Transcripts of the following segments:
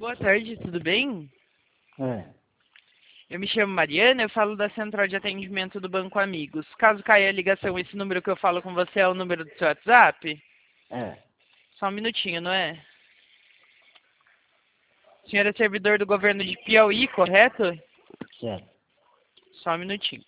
Boa tarde, tudo bem? É, Eu me chamo Mariana, eu falo da Central de Atendimento do Banco Amigos. Caso caia a ligação, esse número que eu falo com você é o número do seu WhatsApp? é, Só um minutinho, não é? O senhor é servidor do governo de Piauí, correto? certo. Só um minutinho.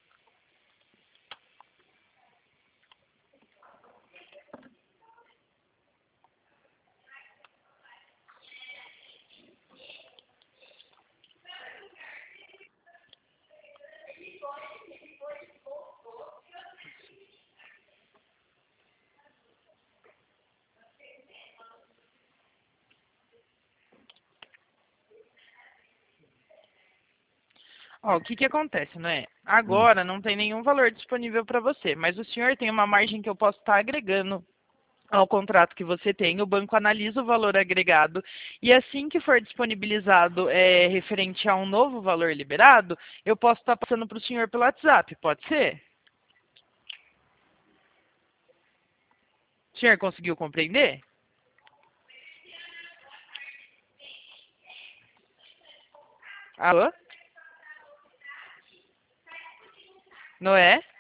Ó, o que que acontece, não é? Hum. Agora não tem nenhum valor disponível para você, mas o senhor tem uma margem que eu posso estar agregando ao contrato que você tem, o banco analisa o valor agregado e assim que for disponibilizado referente a um novo valor liberado, eu posso estar passando para o senhor pelo WhatsApp, pode ser? O senhor conseguiu compreender? Alô? Não é?